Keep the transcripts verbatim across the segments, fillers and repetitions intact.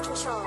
control.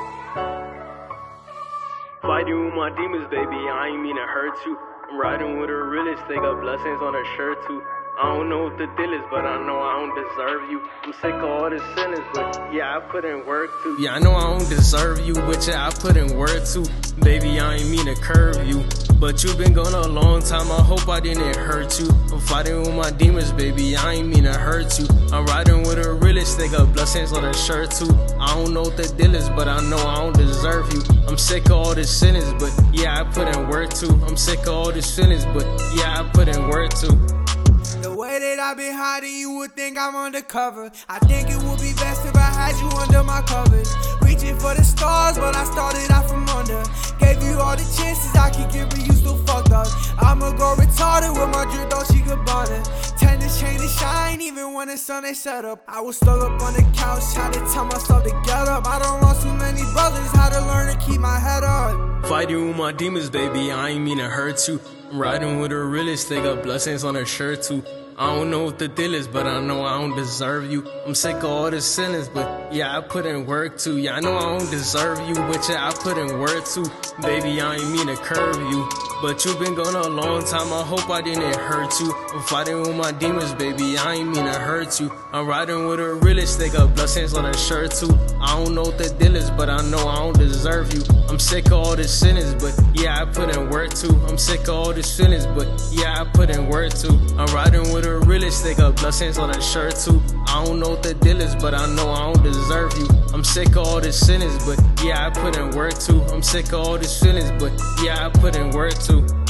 Fighting with my demons, baby, I ain't mean to hurt you. I'm riding with a realist, they got blessings on her shirt too. I don't know what the deal is, but I know I don't deserve you. I'm sick of all this sentence, but yeah, I put in work too. Yeah, I know I don't deserve you, but yeah, I put in work too. Baby, I ain't mean to curve you, but you been gone a long time, I hope I didn't hurt you. I'm fighting with my demons, baby, I ain't mean to hurt you. I'm riding with a realist, they got blessings on her shirt too. I don't know what the deal is, but I know I don't deserve you. I'm sick of all this sentence, but yeah, I put in work too. I'm sick of all this feelings, but yeah, I put in work too. The way that I've been hiding, you would think I'm undercover. I think it would be best if I had you under my covers. Reaching for the stars, but I started out from under. Gave you all the chances I could give, but you still fucked up. I'ma go retarded with my drip, thought she could bother. Tend to change the shine, even when the sun ain't set up. I was stuck up on the couch, had to tell myself to get up. I don't lost too many brothers, had to learn to keep my head up. Fighting with my demons, baby, I ain't mean to hurt you. I'm riding with a realist, they got blessings on her shirt too. I don't know what the deal is, but I know I don't deserve you. I'm sick of all this sentence, but yeah, I put in work too. Yeah, I know I don't deserve you, but yeah, I put in work too. Baby, I ain't mean to curve you, but you been gone a long time, I hope I didn't hurt you. I'm fighting with my demons, baby, I ain't mean to hurt you. I'm riding with a realist, they got blessings on her shirt too. I don't know what the deal is, but I know I don't deserve you. I'm sick of all this sentence, but yeah, I put in work too. I'm sick of all this feelings, but yeah, I put in work too. I'm riding with a realist, they got blessings on her shirt too. I don't know what the deal is, but I know I don't deserve you. I'm sick of all this sentence, but yeah, I put in work too. I'm sick of all this feelings, but yeah, I put in work too.